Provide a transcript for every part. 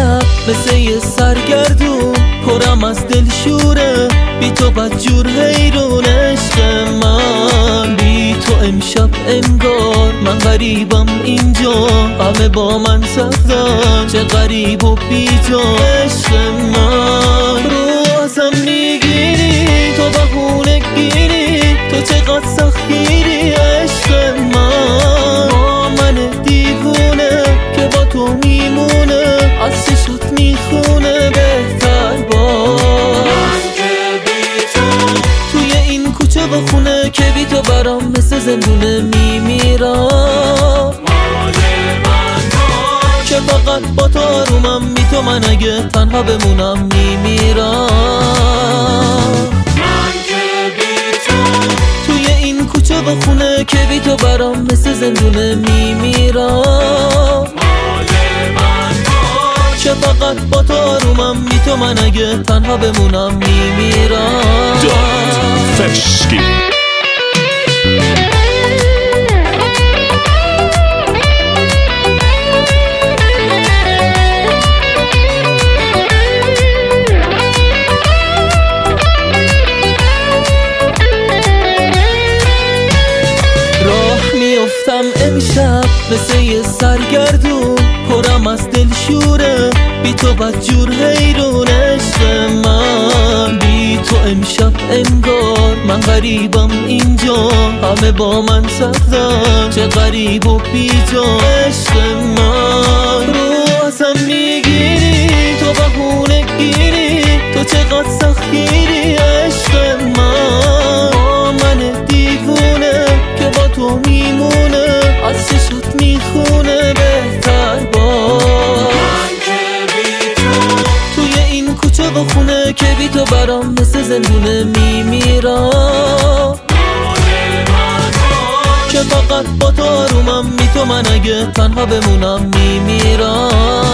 امشب مثل یه سرگردون پرم از دلشوره، بی تو بدجور حیرون عشق من. بی تو امشب انگار من غریبم اینجا، همه با من سختن چه غریب و بی جا. عشق من رو ازم میگیری، تو بهونه گیری، تو چقدر سختگیری. عشق من با من دیوونه که با تو میمونه، از چشات میخونه بهتر باش. من که بی تو توی این کوچه و خونه که بی تو برام مثل زندونه میمیرم. مال من باش، که فقط با تو آرومم، بی تو من اگه تنها بمونم میمیرم. من که بی تو توی این کوچه و خونه که بی تو برام مثل زندونه میمیرم. مال من باش، که فقط با تو آرومم، بی تو من اگه تنها بمونم میمیرم. Feshki. میافتم امشب مثل یه سرگردون پرم از دلشوره، بی تو بدجور حیرون عشق من. بی تو امشب انگار من غریبم اینجا، همه با من سختن چه غریب و بی جا. عشق من رو ازم میگیری، تو بهونه گیری، تو چقدر سختگیری. عشق من با من دیوونه که با تو میمونه، از چشات میخونه بهتر باش. من که بی تو توی این کوچه و خونه که بی تو برام مثل زندونه میمیرم. مال من باش، که فقط با تو آرومم، بی تو من اگه تنها بمونم میمیرم.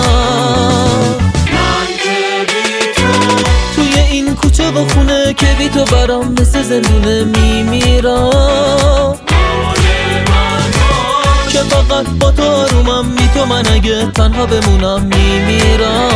من که بی تو توی این کوچه و خونه که بی تو برام مثل زندونه میمیرم. مال من باش، که فقط با تو آرومم، بی تو من اگه تنها بمونم میمیرم.